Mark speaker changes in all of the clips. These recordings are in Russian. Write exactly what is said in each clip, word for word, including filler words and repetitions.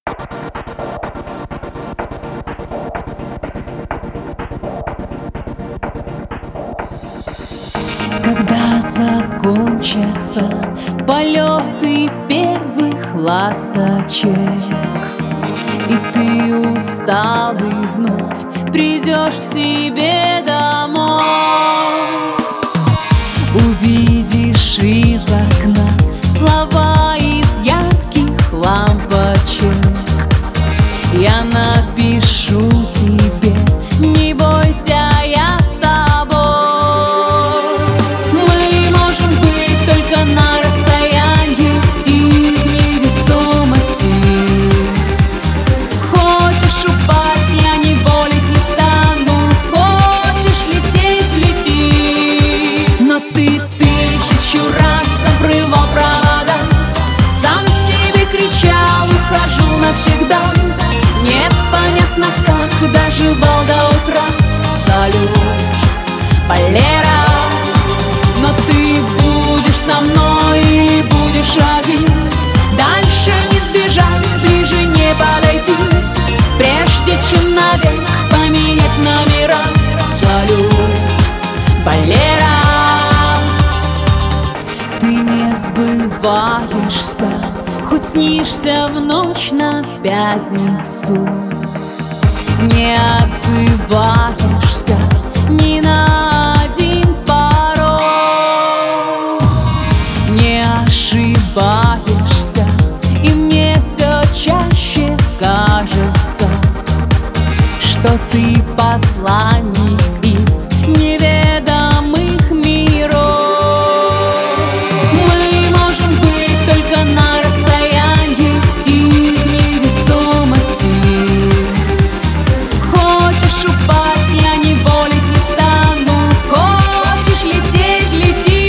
Speaker 1: Когда закончатся полеты первых ласточек, и ты усталый вновь придешь к себе домой, увидишь из окна слова из ярких лампочек. Я напишу тебе: не бойся, я с тобой. Мы можем быть только на расстоянии и невесомости. Хочешь упасть, я не волить не стану. Хочешь лететь — лети. Но ты тысячу раз обрывал провода, сам себе кричал: ухожу навсегда. Непонятно, как доживал до утра. Салют, Валера. Но ты будешь со мной или будешь один? Дальше не сбежать, ближе не подойти, прежде чем навек поменять номера. Салют, Валера. Ты не сбываешься, хоть снишься в ночь на пятницу. Не отзываешься ни на один пароль. Не ошибаешься, и мне все чаще кажется, что ты посланник из неведомых миров. Мы можем быть только на расстоянии и невесомости. Хочешь упасть, я не волить не стану. Хочешь лететь — лети.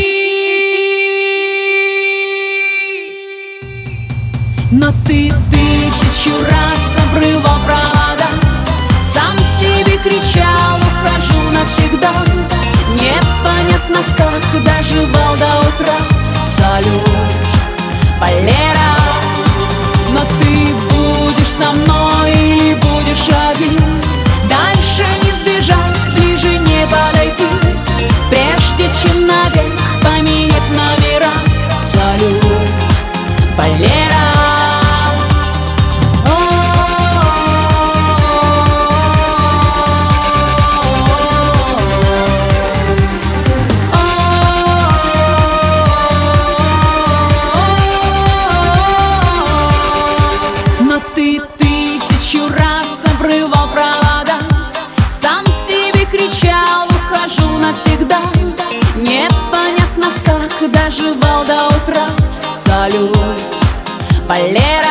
Speaker 1: Но ты тысячу раз обрывал провода, сам себе кричал: ухожу навсегда. Непонятно, как доживал до утра. Салют, Валера. Но ты будешь со мной или будешь один? Дальше не сбежать, ближе не подойти, прежде чем навек поменять номера. Салют, Валера. Ты тысячу раз обрывал провода, сам себе кричал: ухожу навсегда. Непонятно, как доживал до утра. Салют, Валера.